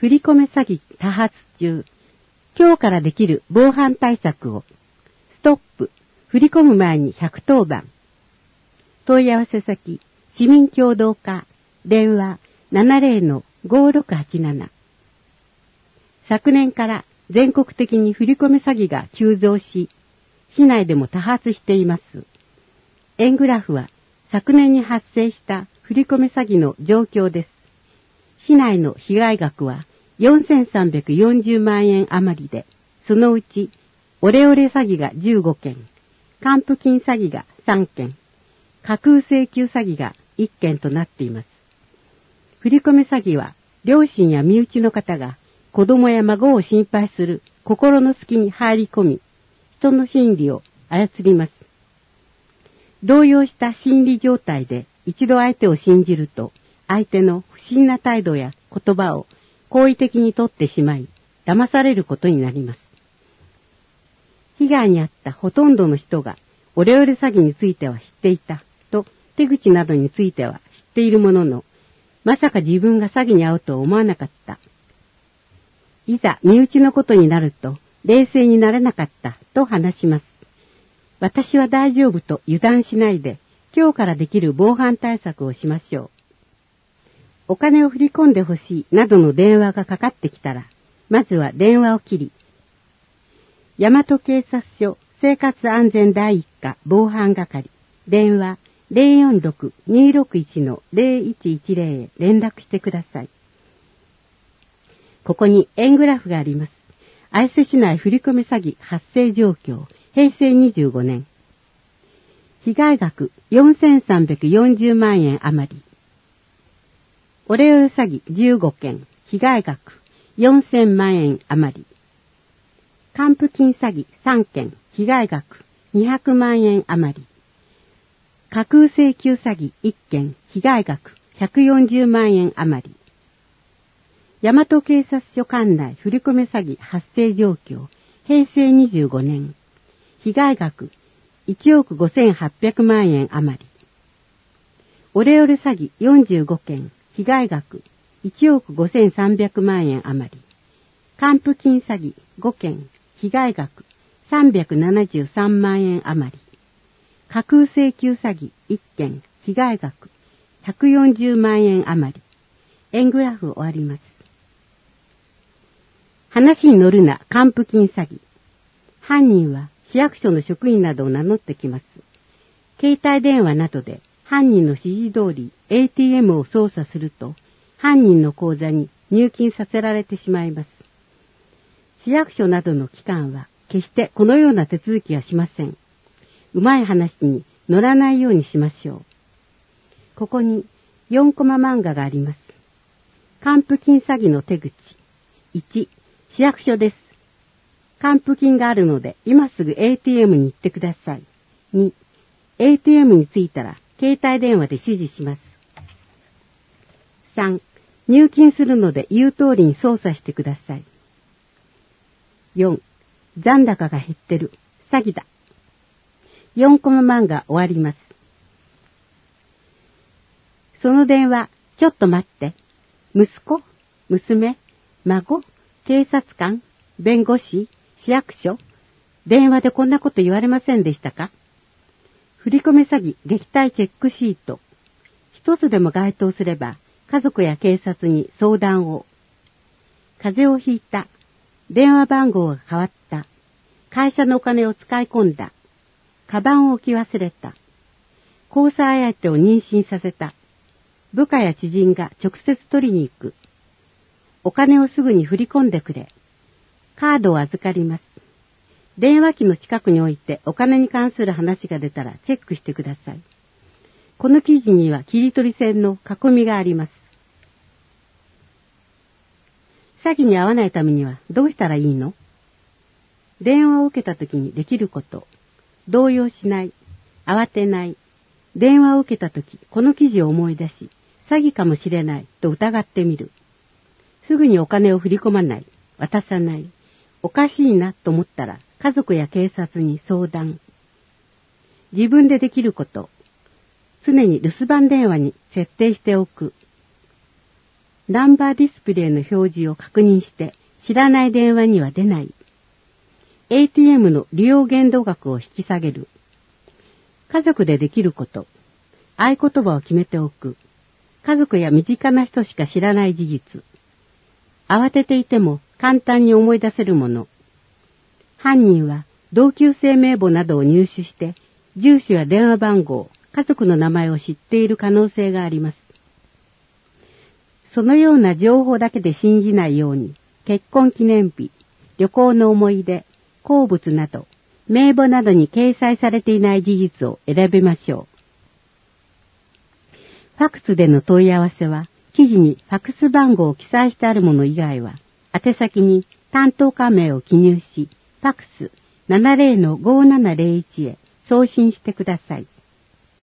振り込め詐欺多発中。今日からできる防犯対策を。ストップ。振り込む前に110番。問い合わせ先、市民協働課、電話 70-5687。昨年から全国的に振り込め詐欺が急増し、市内でも多発しています。円グラフは昨年に発生した振り込め詐欺の状況です。市内の被害額は4340万円余りで、そのうちオレオレ詐欺が15件、還付金詐欺が3件、架空請求詐欺が1件となっています。振り込め詐欺は両親や身内の方が子供や孫を心配する心の隙に入り込み、人の心理を操ります。動揺した心理状態で一度相手を信じると、相手の不審な態度や言葉を好意的に取ってしまい、騙されることになります。被害に遭ったほとんどの人が、オレオレ詐欺については知っていたと、手口などについては知っているものの、まさか自分が詐欺に遭うとは思わなかった。いざ身内のことになると、冷静になれなかったと話します。私は大丈夫と油断しないで、今日からできる防犯対策をしましょう。お金を振り込んでほしいなどの電話がかかってきたら、まずは電話を切り、大和警察署生活安全第一課防犯係、電話 046-261-0110 へ連絡してください。ここに円グラフがあります。愛瀬市内振り込め詐欺発生状況、平成25年。被害額4340万円余り。オレオレ詐欺15件、被害額4000万円余り。還付金詐欺3件、被害額200万円余り。架空請求詐欺1件、被害額140万円余り。大和警察署管内振り込め詐欺発生状況、平成25年。被害額1億5800万円余り。オレオレ詐欺45件、被害額1億5300万円余り。還付金詐欺5件、被害額373万円余り。架空請求詐欺1件、被害額140万円余り。円グラフ終わります。話に乗るな還付金詐欺。犯人は市役所の職員などを名乗ってきます。携帯電話などで犯人の指示通り ATM を操作すると、犯人の口座に入金させられてしまいます。市役所などの機関は決してこのような手続きはしません。うまい話に乗らないようにしましょう。ここに4コマ漫画があります。還付金詐欺の手口。1、市役所です。還付金があるので今すぐ ATM に行ってください。2、ATM に着いたら携帯電話で指示します。3、入金するので言う通りに操作してください。4、残高が減ってる。詐欺だ。4コマ漫画終わります。その電話、ちょっと待って。息子、娘、孫、警察官、弁護士、市役所、電話でこんなこと言われませんでしたか？振り込め詐欺撃退チェックシート。一つでも該当すれば、家族や警察に相談を。風邪をひいた。電話番号が変わった。会社のお金を使い込んだ。カバンを置き忘れた。交際相手を妊娠させた。部下や知人が直接取りに行く。お金をすぐに振り込んでくれ。カードを預かります。電話機の近くに置いてお金に関する話が出たらチェックしてください。この記事には切り取り線の囲みがあります。詐欺に遭わないためにはどうしたらいいの？電話を受けた時にできること。動揺しない。慌てない。電話を受けた時、この記事を思い出し、詐欺かもしれないと疑ってみる。すぐにお金を振り込まない。渡さない。おかしいなと思ったら家族や警察に相談。自分でできること。常に留守番電話に設定しておく。 ナンバーディスプレイの表示を確認して知らない電話には出ない。ATM の利用限度額を引き下げる。家族でできること。合言葉を決めておく。家族や身近な人しか知らない事実。慌てていても簡単に思い出せるもの。犯人は同級生名簿などを入手して、住所や電話番号、家族の名前を知っている可能性があります。そのような情報だけで信じないように、結婚記念日、旅行の思い出、好物など、名簿などに掲載されていない事実を選びましょう。ファクスでの問い合わせは、記事にファクス番号を記載してあるもの以外は、宛先に担当課名を記入し、ファクス 70-5701 へ送信してください。